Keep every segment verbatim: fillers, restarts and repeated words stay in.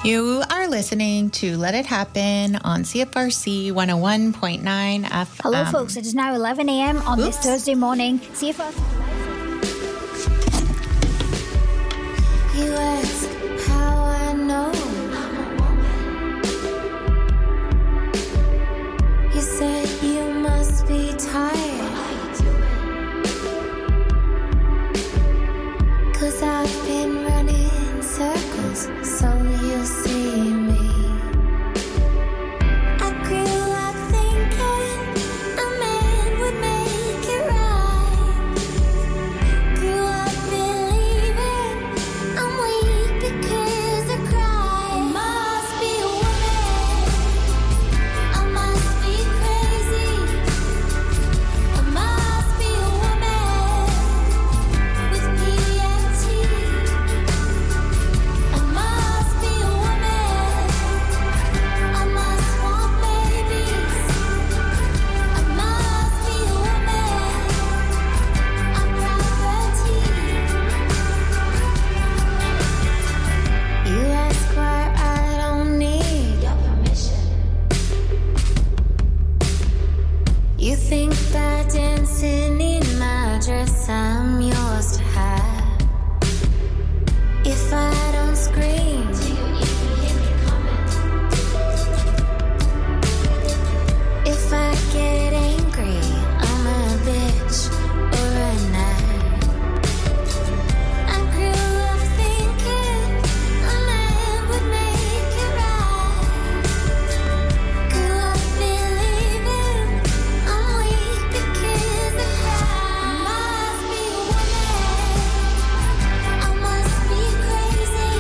You are listening to Let It Happen on C F R C one oh one point nine F M. Hello, folks. It is now eleven a.m. on Oops. this Thursday morning. C F R C. You ask how I know. You said you must be tired. 'Cause I've been running circles, so you see me. I grew up thinking a man would make it right. Grew up believing I'm weak because I cry. I must be a woman. I must be crazy. I must be a woman with P M T. I must be a woman. I must want babies. I must be a woman. I'm property. You ask why I don't need your permission. You think by dancing in my dress I'm yours to have. If I don't scream, do you even hear me coming? If I get angry, I'm a bitch or a nag. I grew up thinking a man would make it right. Grew up believing I'm weak because I cry. I must be a woman. I must be crazy.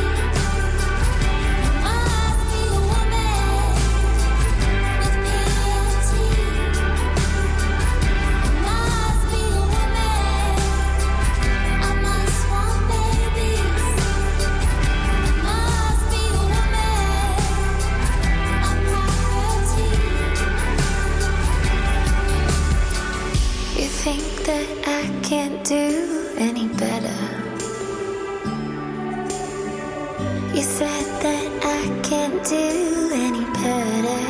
I must be a woman with P M T. I must be a woman. I must want babies. I must be a woman. I'm property. You think that I can't do any better. You said that I can't do any better.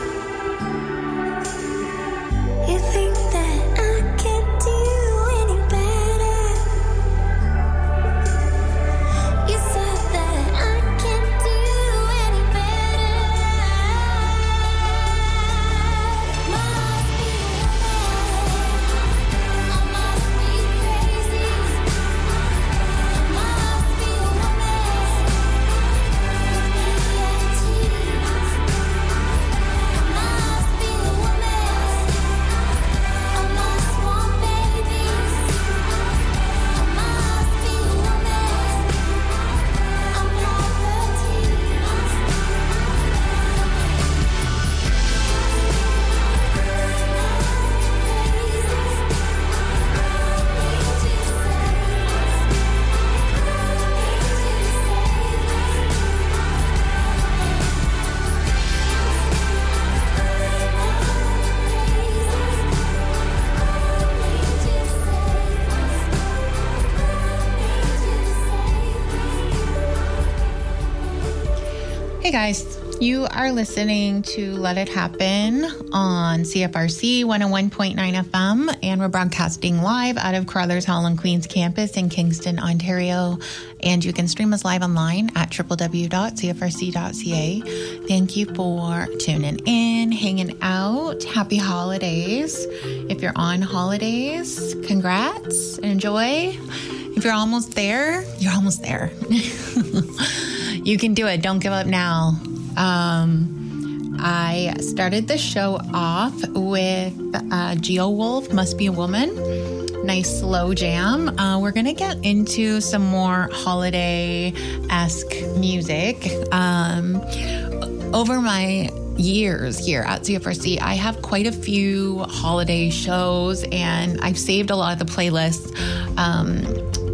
You think that I can't do any better. You said that I can't do any better. Must be a woman. I must be crazy. I must be a woman with P M T. I must be a woman. I must want babies. I must be a woman. I'm property. Hey guys, you are listening to Let It Happen on C F R C one oh one point nine F M, and we're broadcasting live out of Carruthers Hall and Queens campus in Kingston, Ontario. And you can stream us live online at w w w dot c f r c dot c a. Thank you for tuning in, hanging out. Happy holidays. If you're on holidays, congrats, enjoy. If you're almost there, you're almost there. You can do it. Don't give up now. Um, I started the show off with uh, Geowolf, Must Be a Woman. Nice slow jam. Uh, we're going to get into some more holiday-esque music. Um, over my years here at C F R C, I have quite a few holiday shows, and I've saved a lot of the playlists. Um,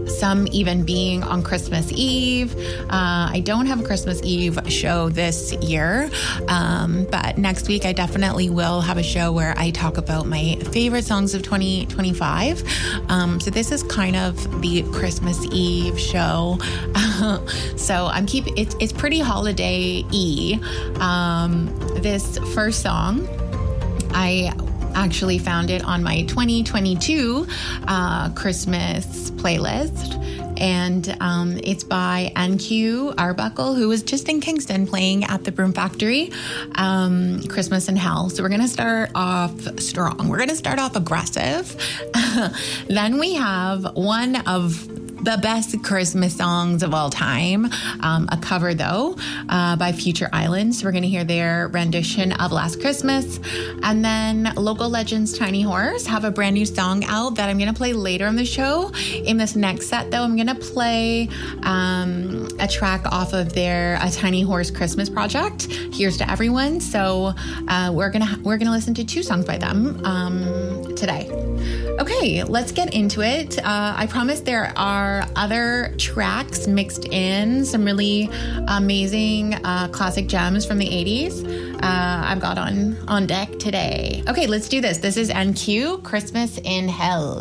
some even being on Christmas Eve. Uh, I don't have a Christmas Eve show this year, um, but next week I definitely will have a show where I talk about my favorite songs of twenty twenty-five. Um, so this is kind of the Christmas Eve show. So I'm keeping it's it's pretty holiday-y. Um, this first song, I actually found it on my twenty twenty-two uh, Christmas playlist. And um, it's by N Q Arbuckle, who was just in Kingston playing at the Broom Factory, um, Christmas in Hell. So we're going to start off strong. We're going to start off aggressive. Then we have one of the best Christmas songs of all time, um, a cover though, uh, by Future Island. So we're going to hear their rendition of Last Christmas. And then local legends Tiny Horse have a brand new song out that I'm going to play later in the show. In this next set though, I'm going to play um, a track off of their A Tiny Horse Christmas project, Here's to Everyone. So uh, we're going to we're gonna listen to two songs by them um, today. Okay, let's get into it. Uh, I promise there are other tracks mixed in, some really amazing uh, classic gems from the eighties uh, I've got on, on deck today. Okay, let's do this. This is N Q, Christmas in Hell.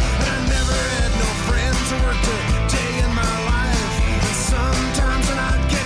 Sometimes when I get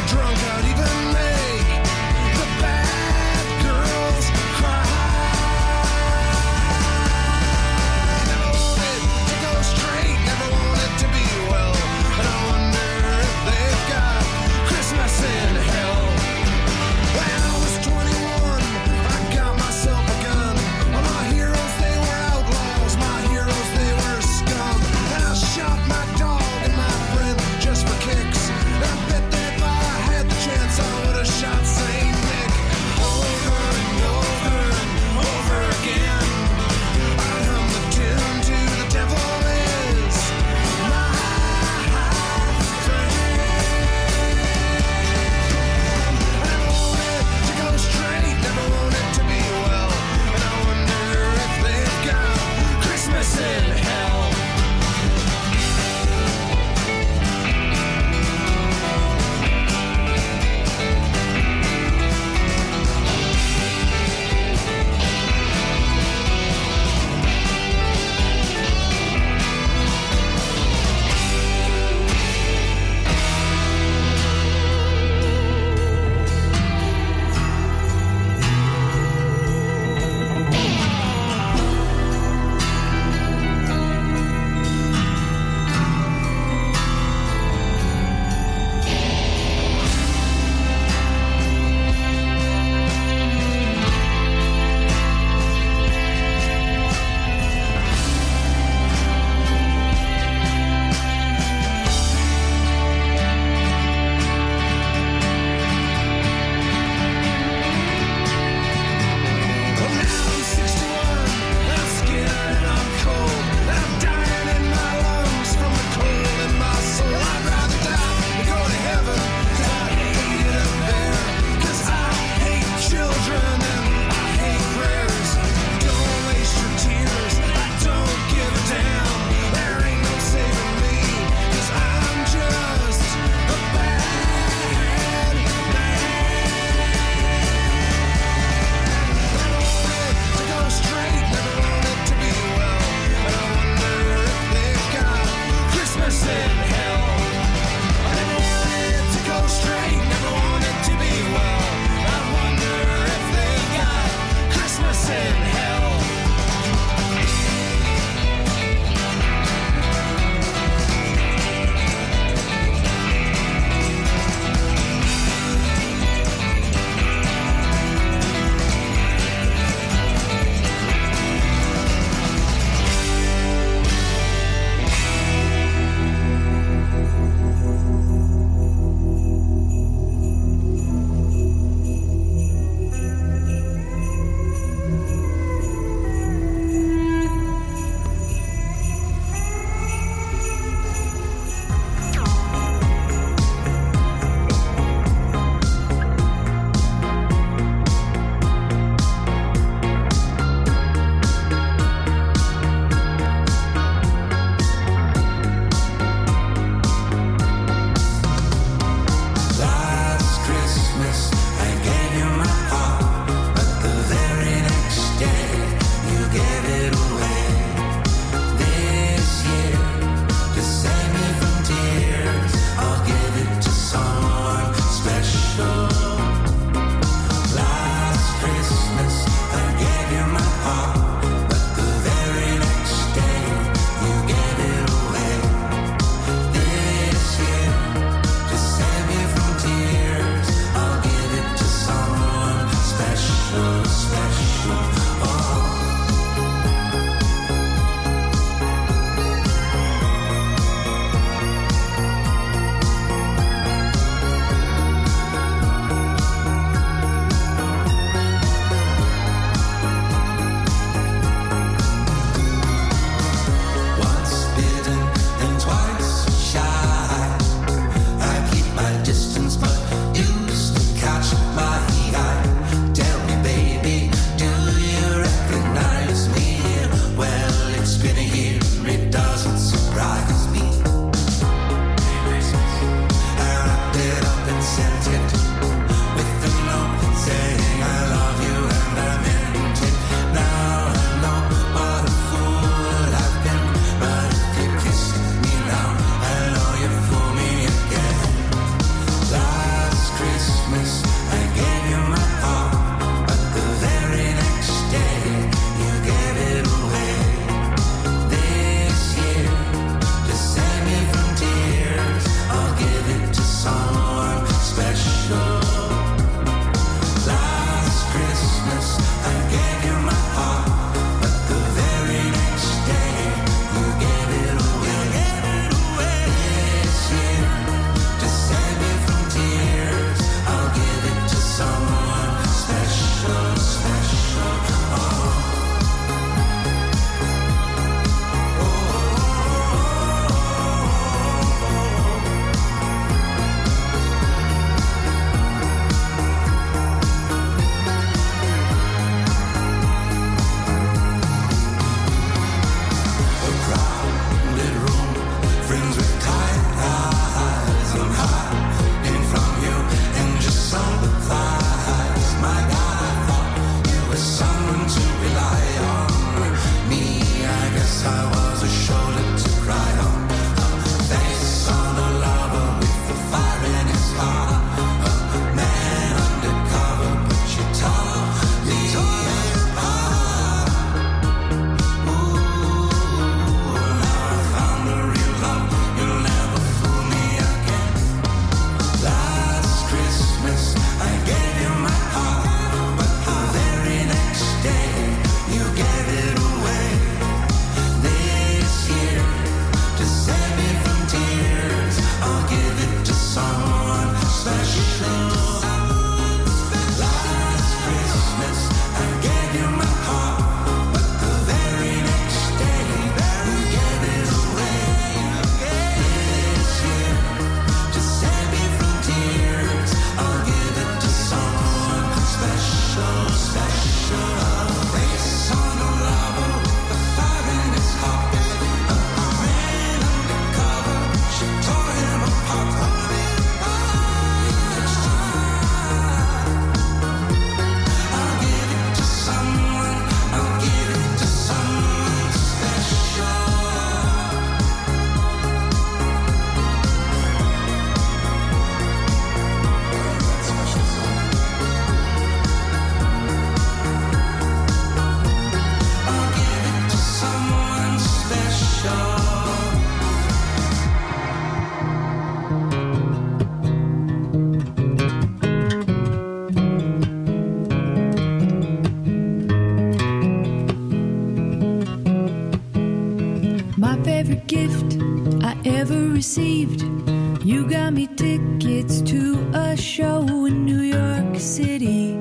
My favorite gift I ever received. You got me tickets to a show in New York City.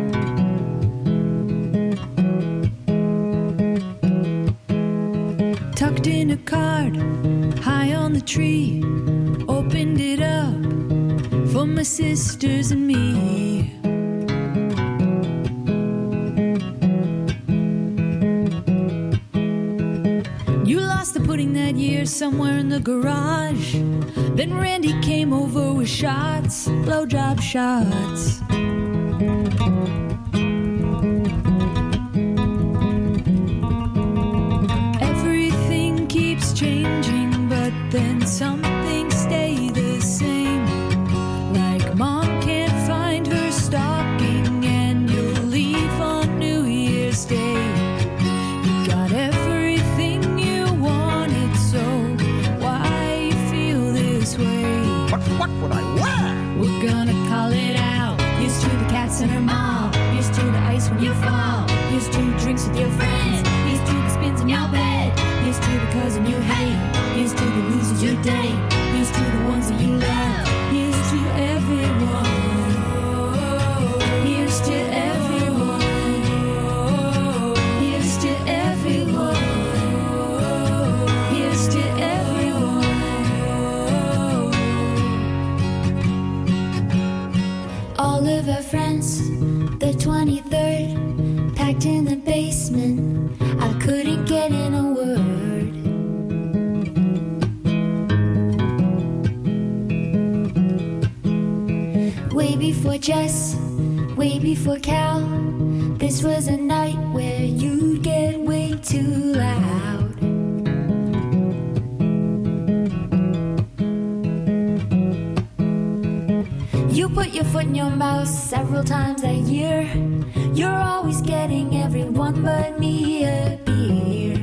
Tucked in a card, high on the tree. Opened it up for my sisters and me. You lost the pudding that year somewhere in the garage. Then Randy came over with shots, blowjob shots. Everything keeps changing, but then some things stay the same. Like mom can't find her stocking and you'll leave on New Year's Day. You got everything you wanted, so why you feel this way? What, what would I wear? We're gonna call it out. Here's to the cats and her mom. Here's to the ice when you fall. Here's to drinks with your friends. Here's to the spins in your bed. Here's to the cousin you hate. Here's to the losers you date. Here's to the ones that you love. Here's to everyone. Here's to everyone. Here's to everyone. Here's to everyone. All of our friends, the twenty-third, packed in the basement. I couldn't get in a word. Way before Jess, way before Cal, this was a night where you'd get way too loud. You put your foot in your mouth several times a year. You're always getting everyone but me a beer.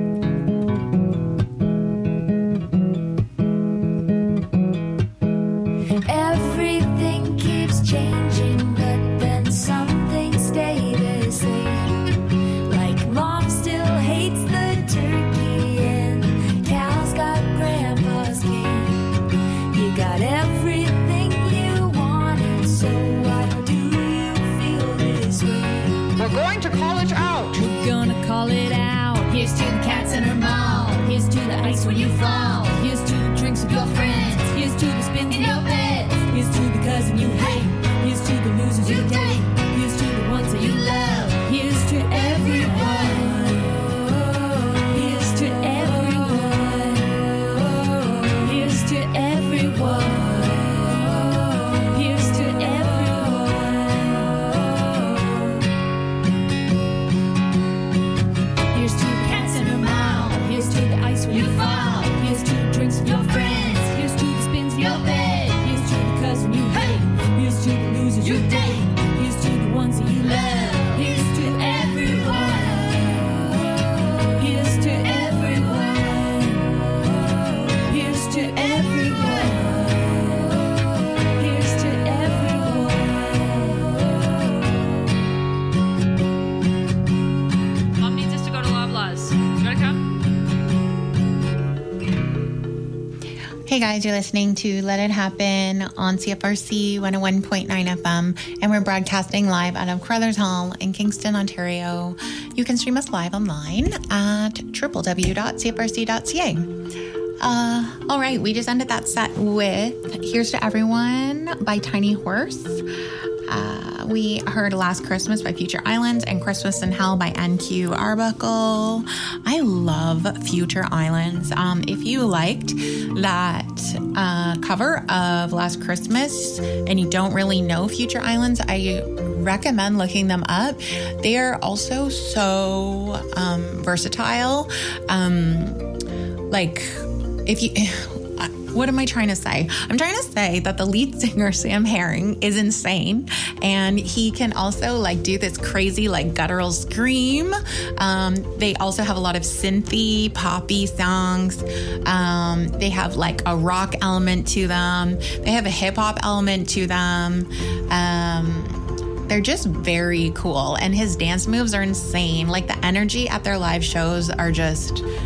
Everything keeps changing, but then some things stay the same. Like mom still hates the turkey and Cal's got grandpa's cane. You got everything you wanted, so why do you feel this way? We're going to call it out. We're gonna call it out. Here's to the cats and her mom. Here's to the ice when you fall. Here's to the drinks with your friends. Here's to the spins in your bed. Here's to the cousin you hate. Here's to the losers you date. Here's to the ones that you love. Here's to everyone. Here's to everyone. Here's to everyone. Here's to everyone. Here's to the cats and her mom. Here's to the ice when you fall. Here's to the drinks with your friends. Here's to the spins in your bed. Here's to the cousin you hate. Here's to the losers you date. Here's to the ones that you love. Here's to everyone. Here's to everyone. Here's to everyone. Here's to everyone. Mom needs us to go to Loblaws. You wanna come? Hey guys, you're listening to Let It Happen on C F R C one oh one point nine F M, and we're broadcasting live out of Crothers Hall in Kingston, Ontario. You can stream us live online at w w w dot c f r c dot c a. Uh, all right, we just ended that set with Here's to Everyone by Tiny Horse. Uh, we heard Last Christmas by Future Islands and Christmas in Hell by N Q Arbuckle. I love Future Islands. Um, if you liked that uh, cover of Last Christmas and you don't really know Future Islands, I recommend looking them up. They are also so um, versatile. Um, like, if you... What am I trying to say? I'm trying to say that the lead singer, Sam Herring, is insane. And he can also like do this crazy like guttural scream. Um, they also have a lot of synthy, poppy songs. Um, they have like a rock element to them. They have a hip hop element to them. Um, they're just very cool. And his dance moves are insane. Like the energy at their live shows are just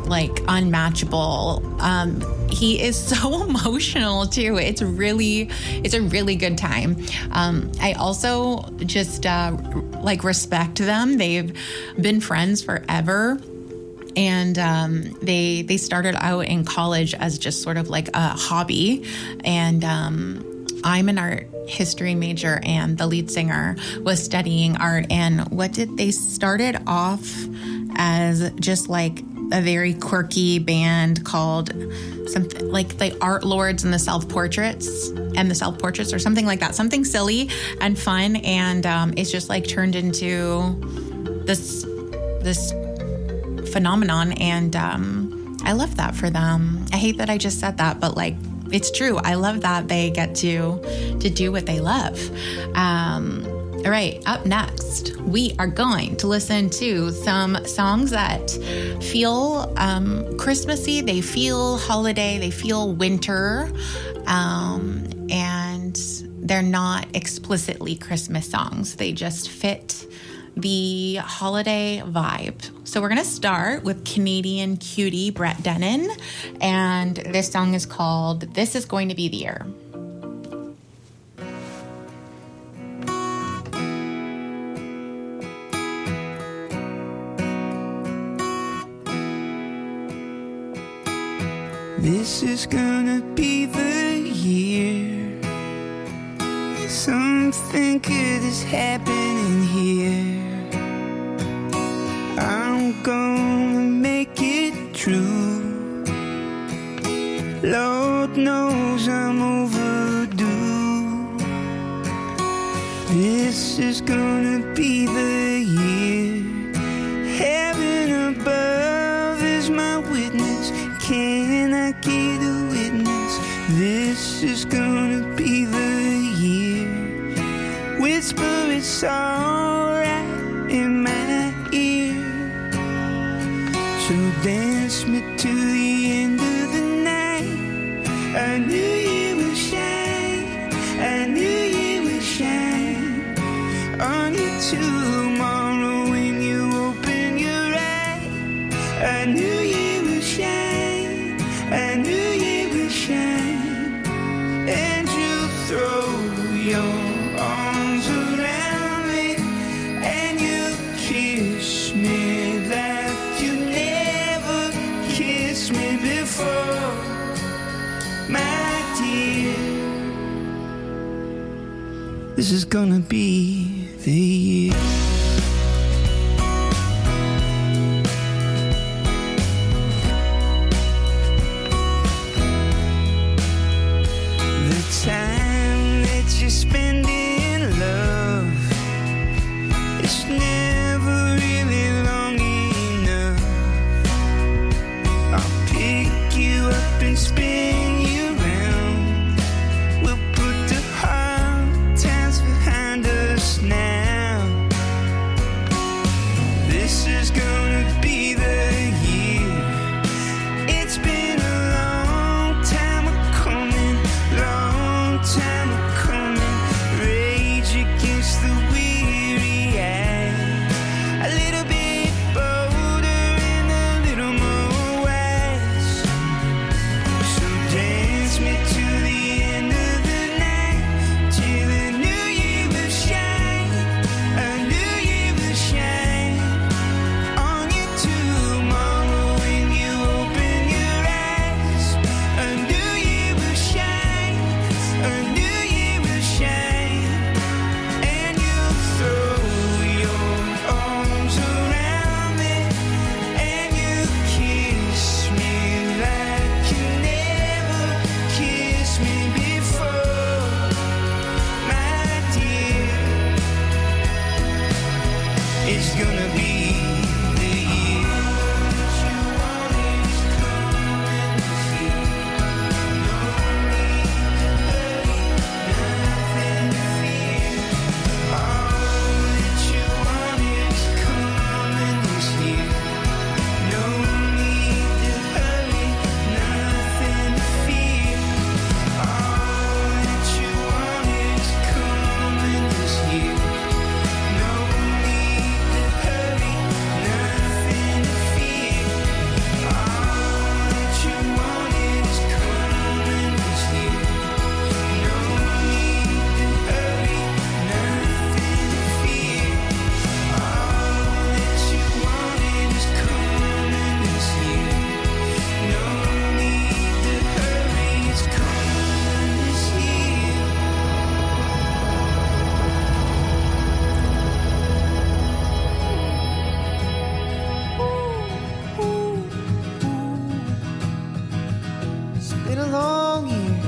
like unmatchable. Um, he is so emotional too. It's really, it's a really good time. Um, I also just uh, like respect them. They've been friends forever. And um, they they started out in college as just sort of like a hobby. And um, I'm an art history major, and the lead singer was studying art. And what did they started off as just like a very quirky band called something like the Art Lords and the Self Portraits and the Self Portraits or something like that. Something silly and fun. And um, it's just like turned into this this. phenomenon, and um, I love that for them. I hate that I just said that, but like it's true. I love that they get to to do what they love. Um, all right, up next, we are going to listen to some songs that feel um, Christmassy. They feel holiday. They feel winter, um, and they're not explicitly Christmas songs. They just fit the holiday vibe. So we're going to start with Canadian cutie Brett Dennen, and this song is called This Is Going to Be the Year. This is gonna be the year something good is happening here. I'm gonna make it true. Lord knows I'm overdue. This is gonna be the year. Heaven above is my witness. Can I get a witness? This is gonna be the year. Whisper it's alright in my ear. So dance me to the end of the night. I knew you would shine. I knew you would shine on you tomorrow when you open your eyes. I knew you would shine. I knew you would shine. And you throw your arms around me and you kiss me that you never kissed me before, my dear. This is gonna be the year. The time that you spend in love, it's never really long enough. I'll pick you up and spin you round. We'll put the hard times behind us now. This is gonna be the year. It's been a long time coming, long time coming. Rage against the weary eye. A little bit bolder and a little more wise. So been a long year.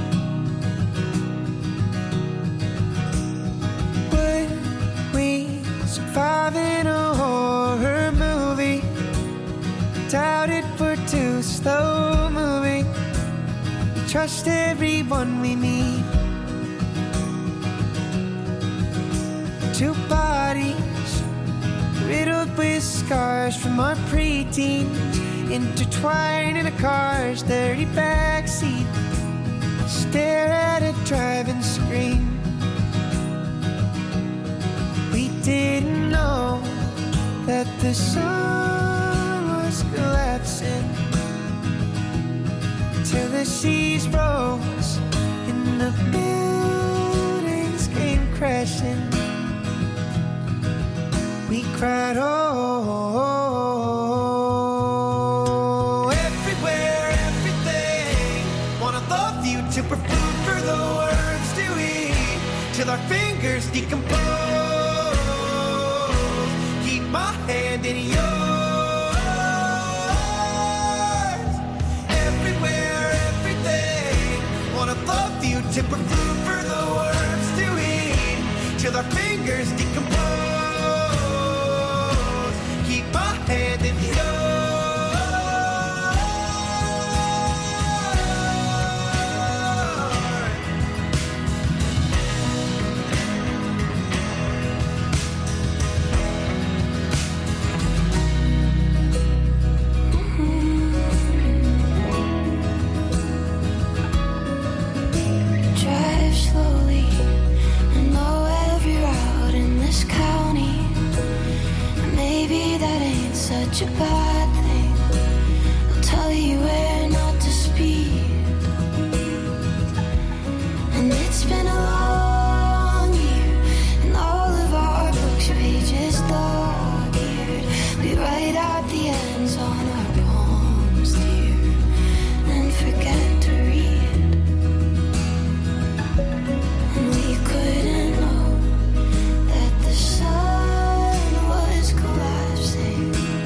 Would we survive in a horror movie? Doubt it, we're too slow moving. We trust everyone we meet. Two bodies riddled with scars from our preteens, intertwined in a car's dirty backseat. Stare at a driving screen. We didn't know that the sun was collapsing till the seas rose and the buildings came crashing. We cried, oh, everywhere, everything. Wanna love you to put food for the worms to eat, till our fingers decompose. Keep my hand in yours. Everywhere, everything. Wanna love you to put food for the worms to eat, till our fingers decompose. Hand in yours. Drive slowly. I know every route in this county. Maybe that ain't such a bad thing. I'll tell you where not to speed. And it's been a long year, and all of our books pages dog-eared. We write out the ends on our palms, dear, and forget to read. And we couldn't know that the sun was collapsing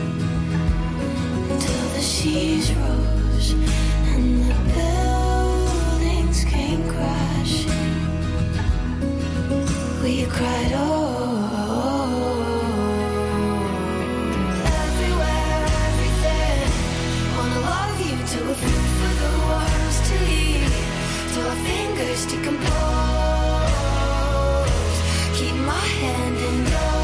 until the seas rose and the buildings came crashing. We cried, oh, everywhere, everything. Wanna love you till we're food for the worms to eat, till our fingers decompose. Keep my hand in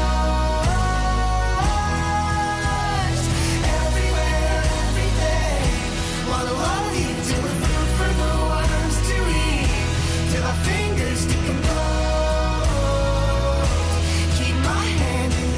yours. Everywhere, everything. Wanna love you till we're food for the worms to eat, till our fingers decompose. Keep my hand in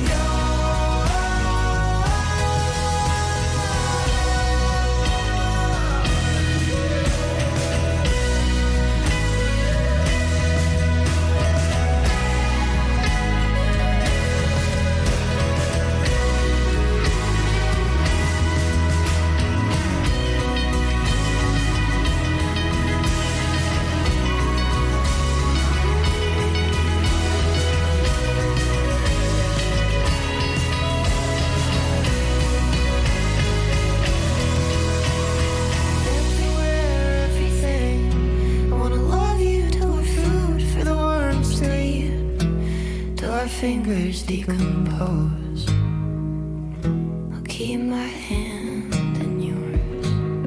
fingers decompose. I'll keep my hand in yours.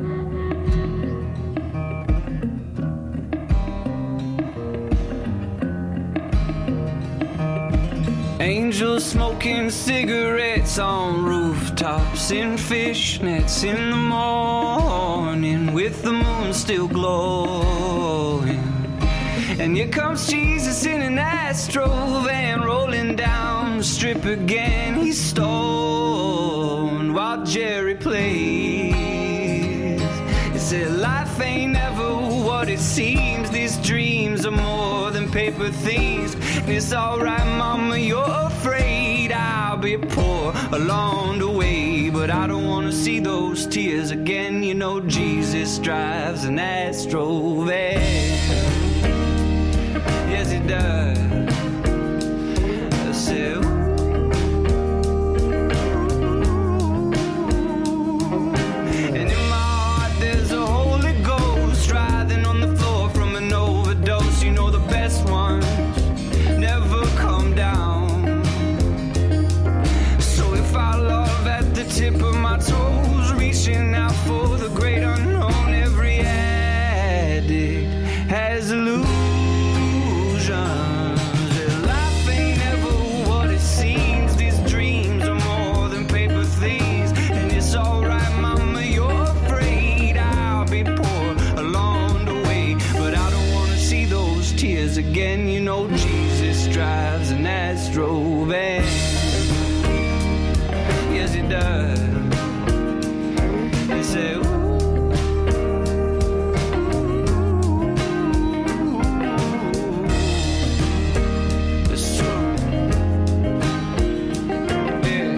Angels smoking cigarettes on rooftops in fishnets in the morning with the moon still glowing. And here comes Jesus in an Astro van rolling down the strip again. He's stoned while Jerry plays. He said life ain't never what it seems. These dreams are more than paper things. And it's alright, mama, you're afraid I'll be poor along the way, but I don't wanna see those tears again. You know Jesus drives an Astro van. Yes, he does. I said, ooh. And in my heart there's a Holy Ghost riding again. You know Jesus drives an Astro van. Yes, he does. They say, ooh. It's true. Yeah.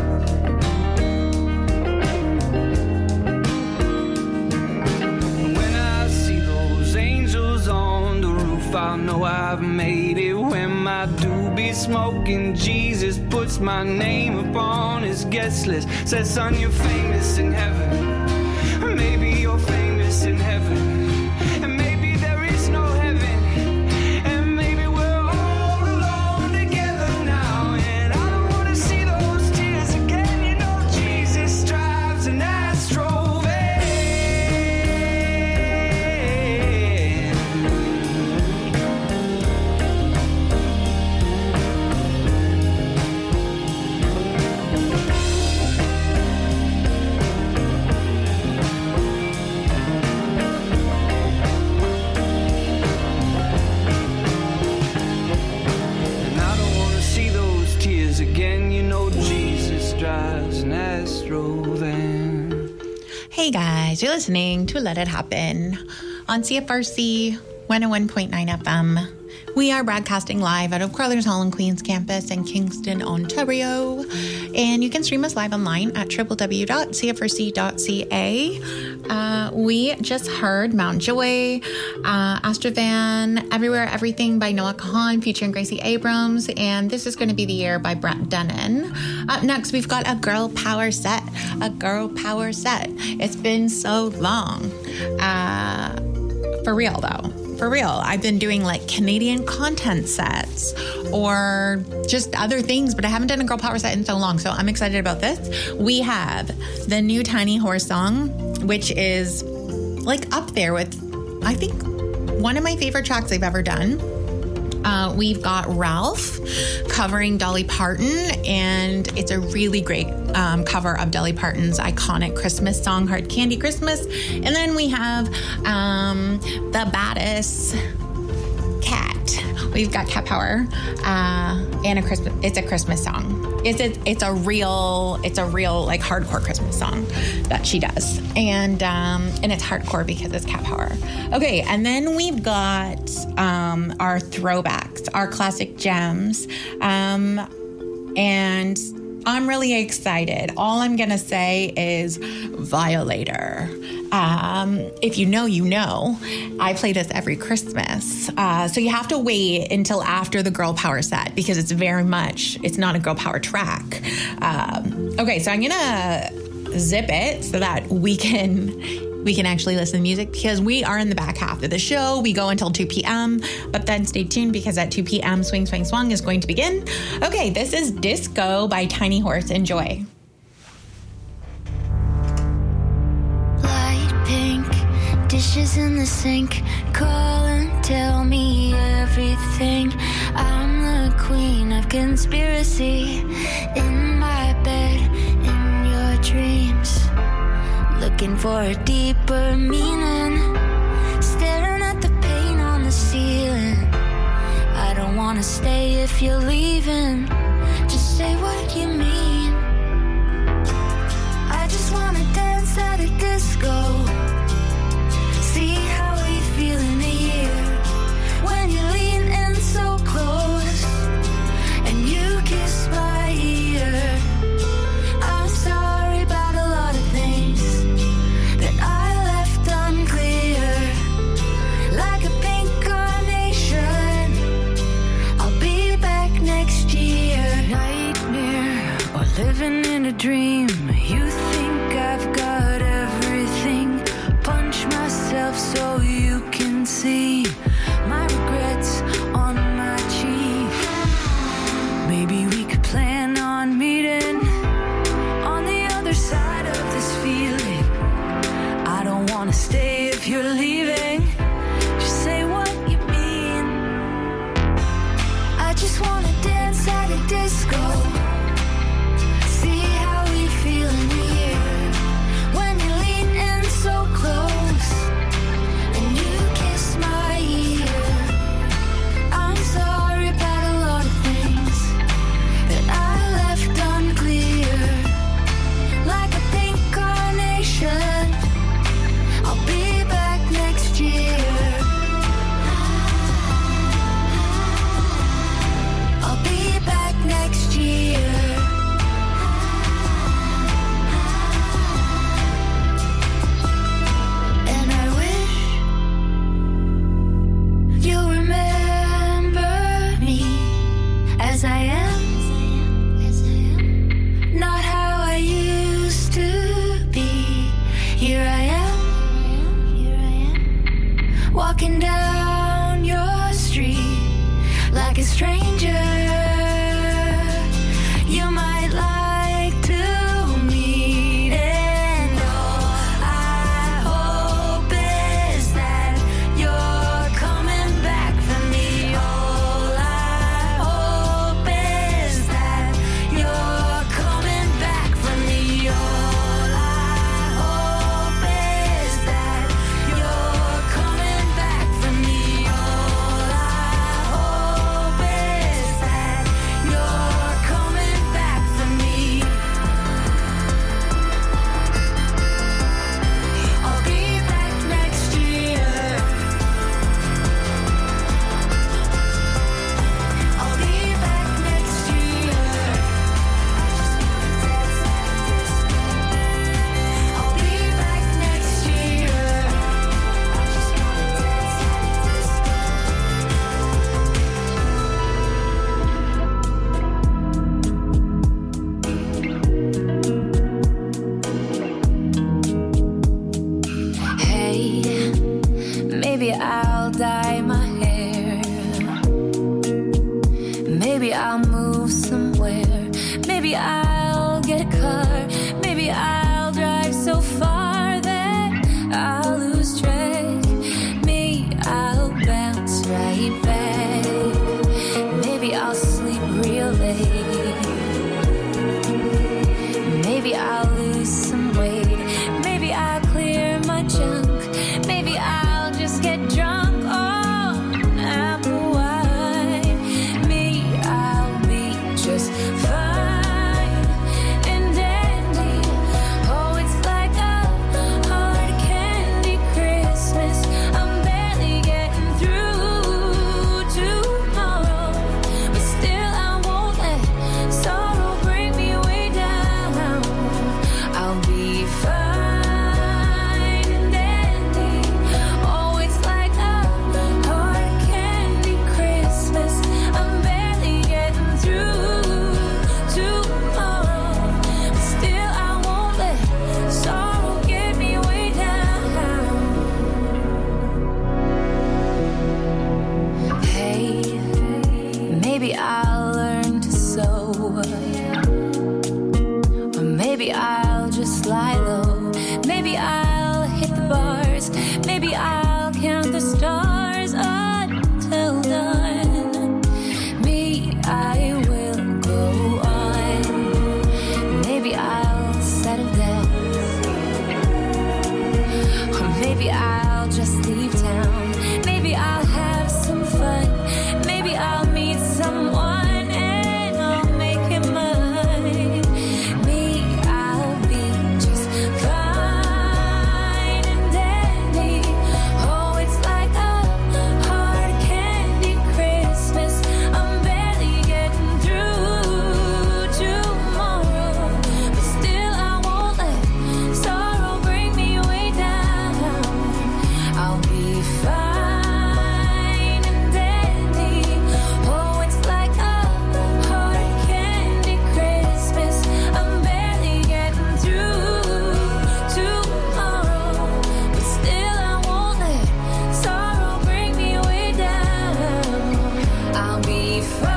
When I see those angels on the roof, I'll know I've made it. When my doobie smoking, Jesus puts my name upon his guest list. Says, son, you're famous in heaven. Maybe you're famous in heaven. And maybe there is no heaven. And maybe we're all alone together now. And I don't want to see those tears again. You know Jesus drives an Astro van. And I don't want to see those tears again. You know Jesus drives an Astro van. Hey guys, you're listening to Let It Happen on C F R C one oh one point nine F M. We are broadcasting live out of Crowther's Hall and Queens campus in Kingston, Ontario. And you can stream us live online at w w w dot c f r c dot c a. Uh, we just heard Mount Joy, uh, Astrovan, Everywhere, Everything by Noah Kahan featuring Gracie Abrams. And This Is Going to Be the Year by Brett Dennen. Up next, we've got a girl power set. A girl power set. It's been so long. Uh, for real, though. For real, I've been doing like Canadian content sets or just other things, but I haven't done a girl power set in so long. So I'm excited about this. We have the new Tiny Horse song, which is like up there with, I think, one of my favorite tracks I've ever done. Uh, we've got Ralph covering Dolly Parton, and it's a really great um, cover of Dolly Parton's iconic Christmas song, Hard Candy Christmas. And then we have um, the baddest Cat. We've got Cat Power, uh, and a Christmas. It's a Christmas song. It's a, it's a real, it's a real like hardcore Christmas song that she does, and um, and it's hardcore because it's Cat Power. Okay, and then we've got um, our throwbacks, our classic gems, um, and I'm really excited. All I'm gonna say is Violator. Um, if you know, you know. I play this every Christmas. Uh, so you have to wait until after the girl power set because it's very much, it's not a girl power track. Um, okay, so I'm gonna zip it so that we can we can actually listen to music because we are in the back half of the show. We go until two p.m., but then stay tuned because at two p.m. Swing, Swing, Swung is going to begin. Okay, this is Disco by Tiny Horse. Enjoy. Light pink, dishes in the sink. Call and tell me everything. I'm the queen of conspiracy. In my bed, in your dreams. Looking for a deeper meaning. Staring at the paint on the ceiling. I don't wanna stay if you're leaving. Just say what you mean. I just wanna dance at a disco. See how we feel in a year. When you lean in so close and you kiss my ear. I'm sorry about a lot of things that I left unclear. Like a pink carnation, I'll be back next year. Nightmare or living in a dream. You think I've got everything. Punch myself so you can see my regrets on my cheek. Maybe we could plan on meeting on the other side of this feeling. I don't wanna stay if you're leaving. Just say what you mean. I just wanna dance at a disco. See how we feel in the air. When you lean in so close and you kiss my ear. Walking down your street like a stranger. You might like to meet, and all I hope is that you're coming back for me. All I hope is that you're coming back for me. All I hope is that you're coming back for me. All I hope is that you're coming back for me. I'll be back next year. I'll be back next year. I'll be back next year. Hey, maybe I'll dye my hair. Maybe I'll move somewhere. Maybe I'll get a car. Maybe I'll drive so far that I'll lose track. Me, I'll bounce right back. Maybe I'll sleep real late. Maybe I'll lose some weight. Maybe I'll clear my junk. Maybe I'll just get drunk on apple wine. Me, I'll be just fine and dandy. Oh, it's like a hard candy Christmas. I'm barely getting through tomorrow, but still I won't let sorrow bring me way down. I'll be fine and dandy. Oh, it's like a hard candy Christmas. I'm barely getting through tomorrow, but still I won't let sorrow get me way down. Hey, maybe I'll learn to sew, or maybe I'll just lie low. Maybe I'll hit the bars. Maybe I'll count the stars until dawn. Me, I will go on. Maybe I'll settle down, or maybe I'll just leave town. Maybe I'll have some fun. Maybe I'll meet someone and I'll make him mine. Me, I'll be just fine and dandy. Oh, it's like a hard candy Christmas. I'm barely getting through tomorrow, but still I won't let sorrow bring me way down. I'll be fine and dandy. Oh, it's like a hard candy Christmas. I'm barely getting through tomorrow, but still I won't let sorrow bring me way down. I'll be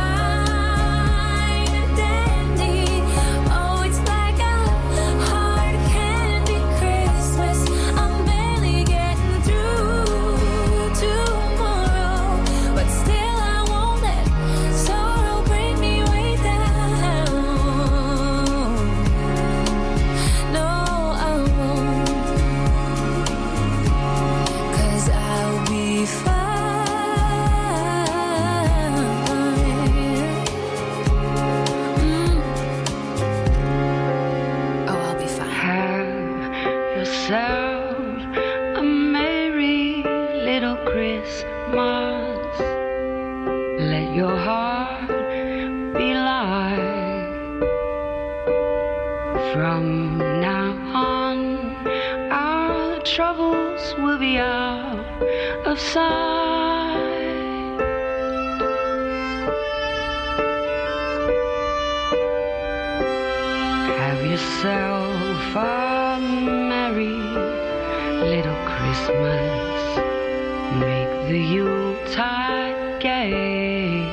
fine and dandy. Oh, it's like a hard candy Christmas. I'm barely getting through tomorrow, but still I won't let sorrow bring me way down. No, I won't, 'cause I'll be fine. Mm. Oh, I'll be fine. Have yourself a merry little Christmas. Let your heart be light. From now on, our troubles will be out of sight. Have yourself a merry little Christmas. the Yuletide gate.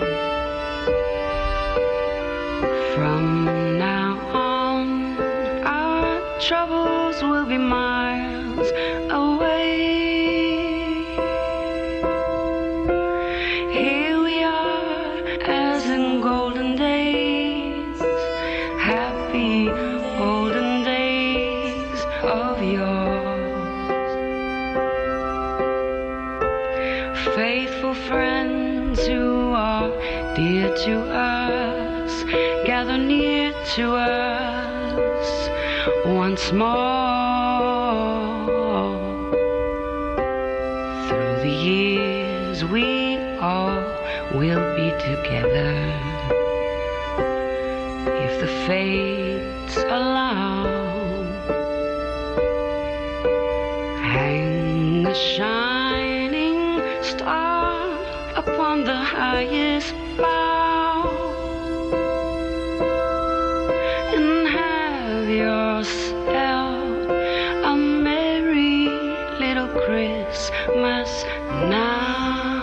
From now on, our troubles will be miles away. Here we are, as in golden days, happy olden days of yore. Faithful friends who are dear to us, gather near to us once more. Through the years we all will be together, if the fates allow. Hang a shining star upon the highest bough, and have yourself a merry little Christmas now.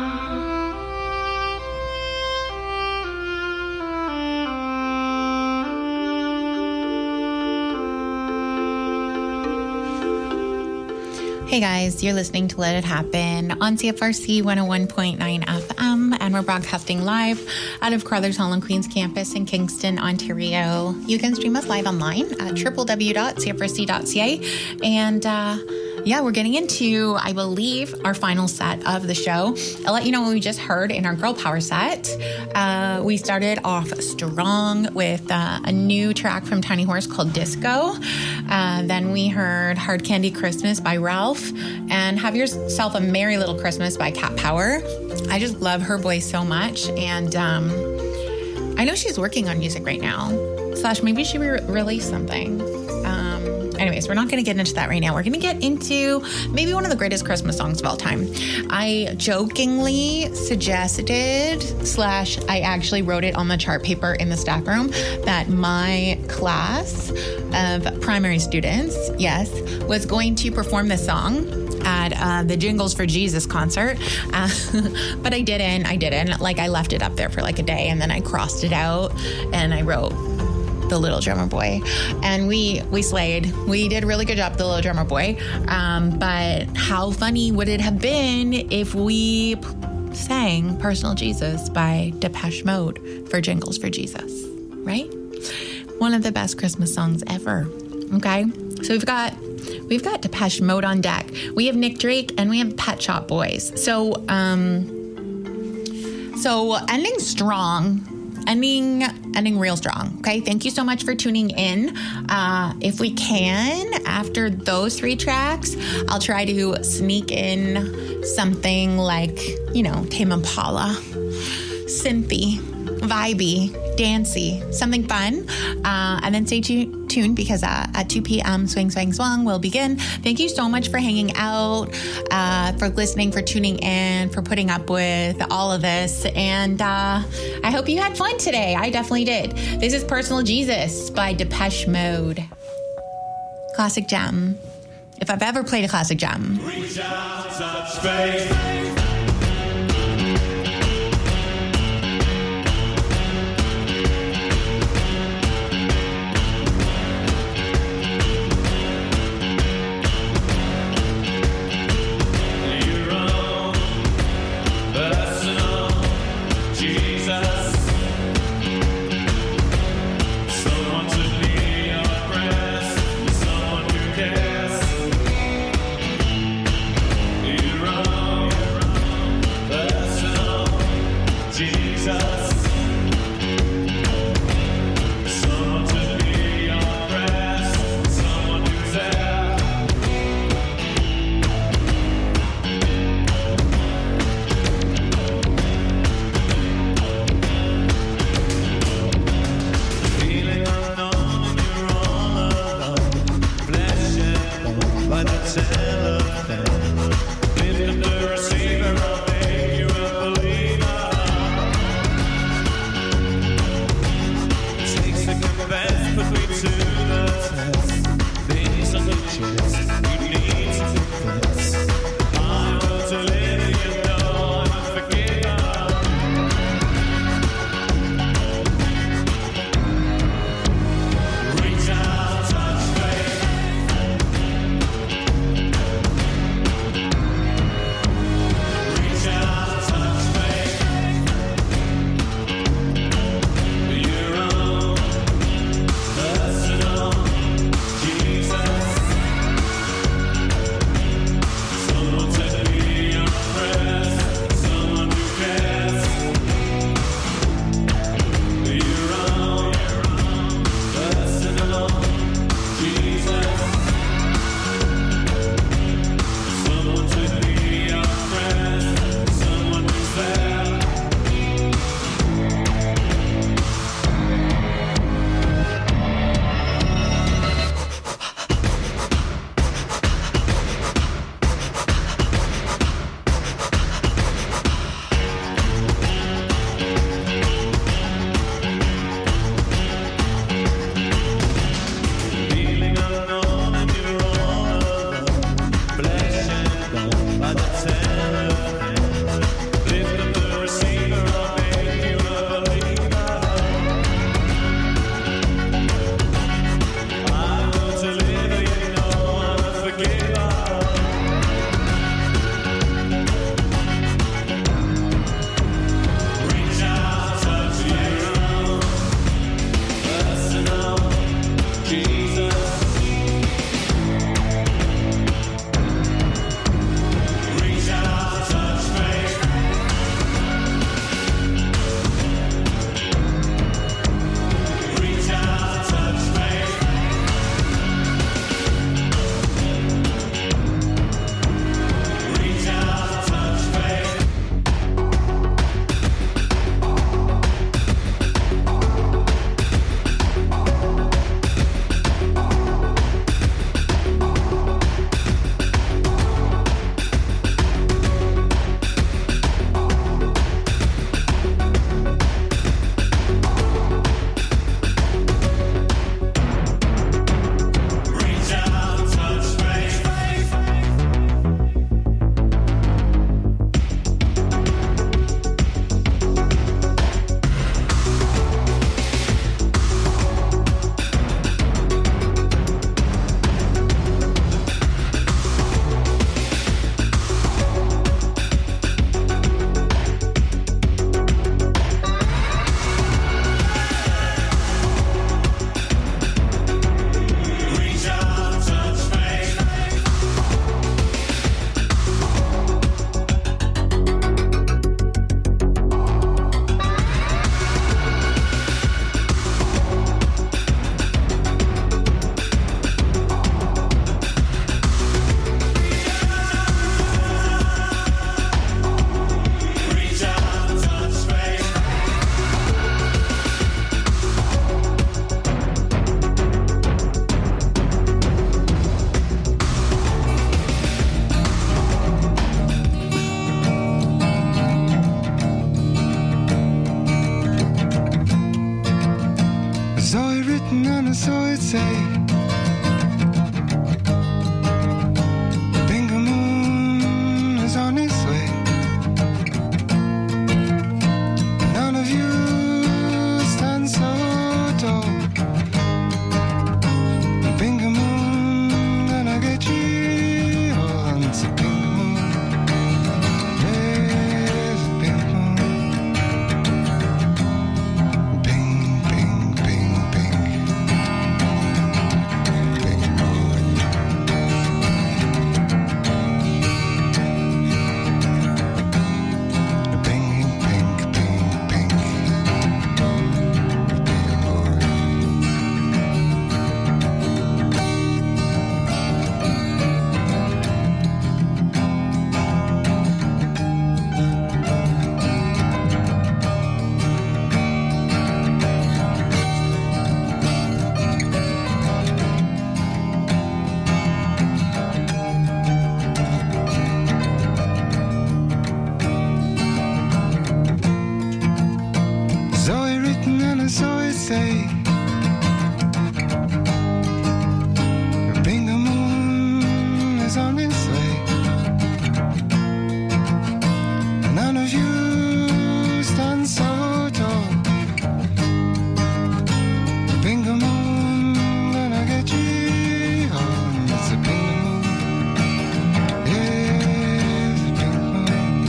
Hey guys, you're listening to Let It Happen on C F R C one oh one point nine F M, and we're broadcasting live out of Crothers Hall and Queens campus in Kingston, Ontario. You can stream us live online at w w w dot c f r c dot c a, and uh, yeah, we're getting into, I believe, our final set of the show. I'll let you know what we just heard in our Girl Power set. Uh, we started off strong with uh, a new track from Tiny Horse called Disco. Uh, then we heard Hard Candy Christmas by Ralph and Have Yourself a Merry Little Christmas by Cat Power. I just love her voice so much, and um, I know she's working on music right now. Slash, maybe she re- released something. Um, anyways, we're not going to get into that right now. We're going to get into maybe one of the greatest Christmas songs of all time. I jokingly suggested, slash, I actually wrote it on the chart paper in the staff room, that my class of primary students, yes, was going to perform this song at uh, the Jingles for Jesus concert. Uh, but I didn't. I didn't. Like, I left it up there for like a day, and then I crossed it out, and I wrote The Little Drummer Boy, and we we slayed. We did a really good job, The Little Drummer Boy. Um, but how funny would it have been if we p- sang Personal Jesus by Depeche Mode for Jingles for Jesus, right? One of the best Christmas songs ever. Okay, so we've got we've got Depeche Mode on deck. We have Nick Drake and we have Pet Shop Boys. So um, so ending strong. Ending, ending real strong. Okay. Thank you so much for tuning in. Uh, if we can, after those three tracks, I'll try to sneak in something like, you know, Tame Impala, synthy, vibey, dancey, something fun. Uh, and then stay tu- tuned because uh, at two p.m. Swing, Swang, Swung will begin. Thank you so much for hanging out, uh, for listening, for tuning in, for putting up with all of this. And uh, I hope you had fun today. I definitely did. This is Personal Jesus by Depeche Mode. Classic gem. If I've ever played a classic gem. Reach out, touch space. You're say. Bingo Moon is on its way. None of you stand so tall. Bingo Moon, gonna get you all. It's a Bingo Moon. There's a Bingo Moon. Bing, bing, bing, bing. Bingo Moon. Bing, bing, bing, bing. Bingo Moon. Zoe written and a Zoe say. Bingo Moon is on its way. None of you stand so tall. Bingo Moon, gonna get you home. It's a Bingo Moon. Yes, a Bingo Moon.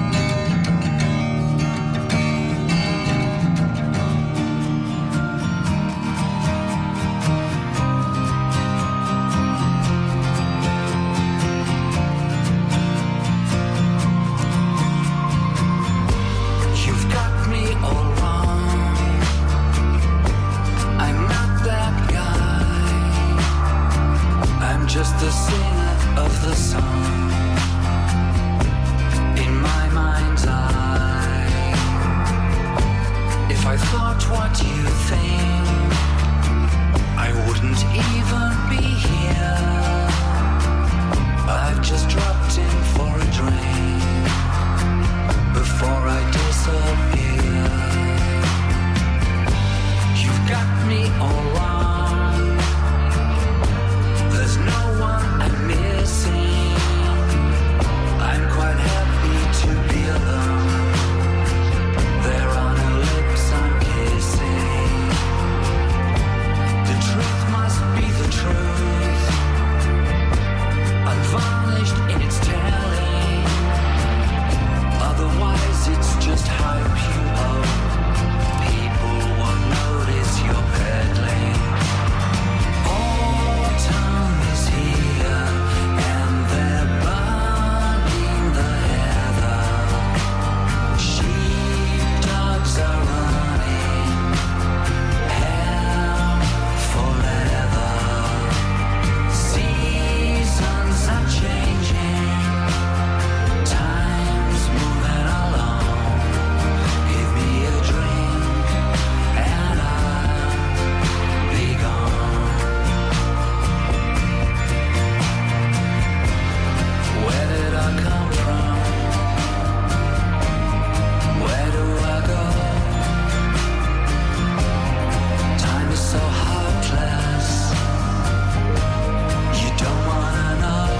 You've got me all wrong. I'm not that guy. I'm just the singer of the song in my mind's eye. If I thought what you think, I wouldn't even be here. I've just dropped in for a drink before I disappear. You've got me all wrong. There's no one I'm missing. I'm quite happy to be alone. There are no lips I'm kissing. The truth must be the truth, unvarnished in its telling. Otherwise it's just hype you hope. People won't notice you're peddling. Autumn is here and they're burning the heather. Sheepdogs are running hell for leather. Seasons are changing, time's moving along. Give me a drink and I'll be gone. Where did I come from? Where do I go? Time is so heartless. You don't wanna know.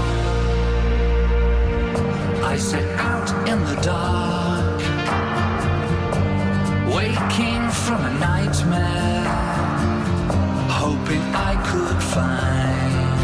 I set out in the dark, waking from a nightmare, hoping I could find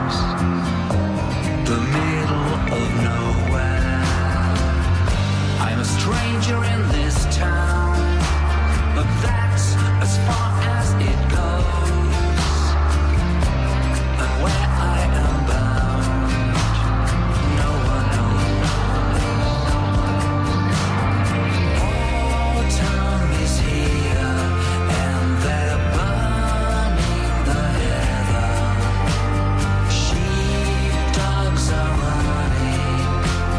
the middle of nowhere. I'm a stranger in this town, but that's as far as it goes. And where I am bound, no one knows. Autumn is here and they're burning the heather. Sheepdogs are running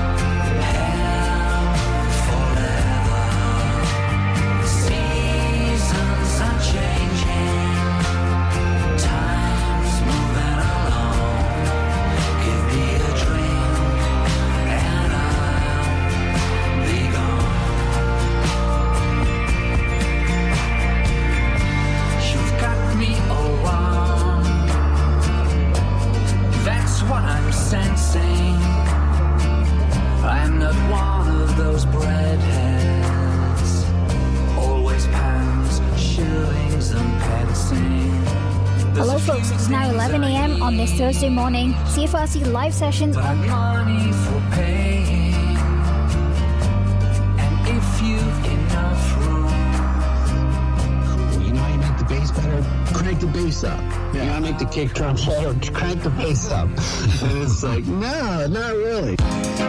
on this Thursday morning. C F R C live sessions on money for paying, and if you've enough room. You know how you make the bass better? Crank the bass up. Yeah. You know how to make the kick drum better? Crank the bass up. And it's like, no, not really.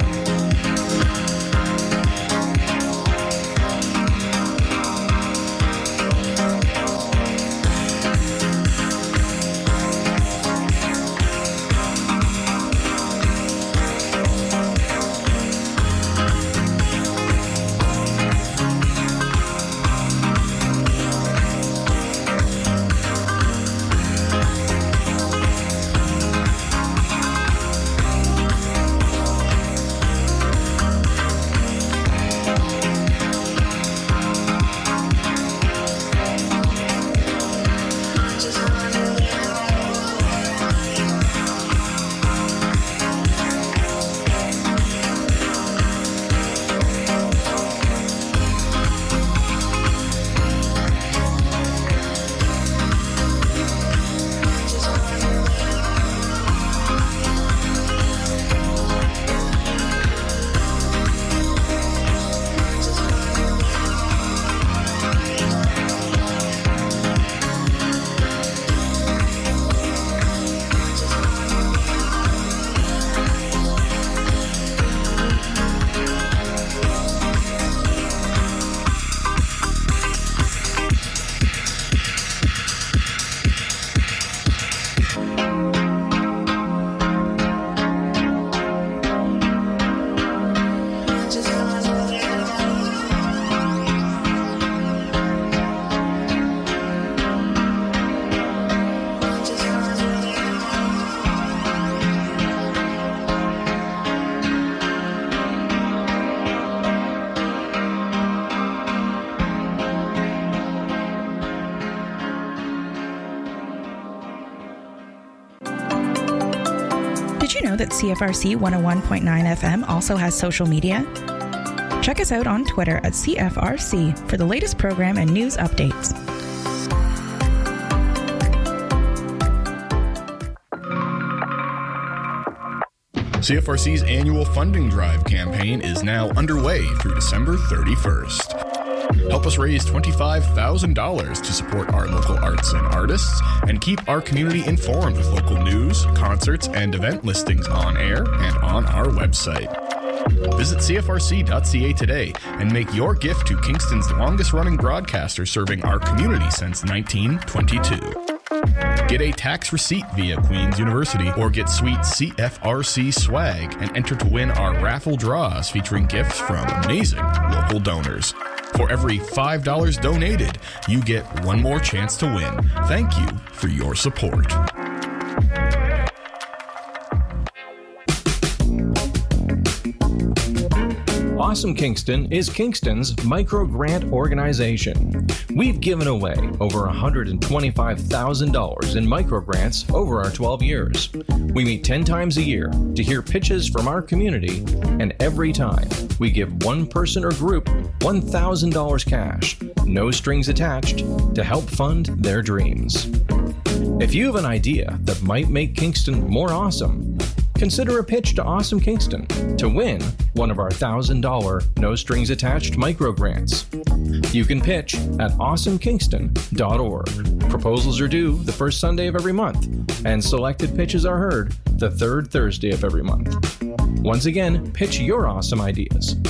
Did you know that C F R C one oh one point nine F M also has social media? Check us out on Twitter at C F R C for the latest program and news updates. C F R C's annual funding drive campaign is now underway through December thirty-first. Help us raise twenty-five thousand dollars to support our local arts and artists and keep our community informed with local news, concerts, and event listings on air and on our website. Visit C F R C dot C A today and make your gift to Kingston's longest-running broadcaster serving our community since nineteen twenty-two. Get a tax receipt via Queen's University or get sweet C F R C swag and enter to win our raffle draws featuring gifts from amazing local donors. For every five dollars donated, you get one more chance to win. Thank you for your support. Awesome Kingston is Kingston's micro-grant organization. We've given away over one hundred twenty-five thousand dollars in micro-grants over our twelve years. We meet ten times a year to hear pitches from our community, and every time we give one person or group one thousand dollars cash, no strings attached, to help fund their dreams. If you have an idea that might make Kingston more awesome, consider a pitch to Awesome Kingston to win one of our one thousand dollars no-strings-attached micro-grants. You can pitch at awesome kingston dot org. Proposals are due the first Sunday of every month, and selected pitches are heard the third Thursday of every month. Once again, pitch your awesome ideas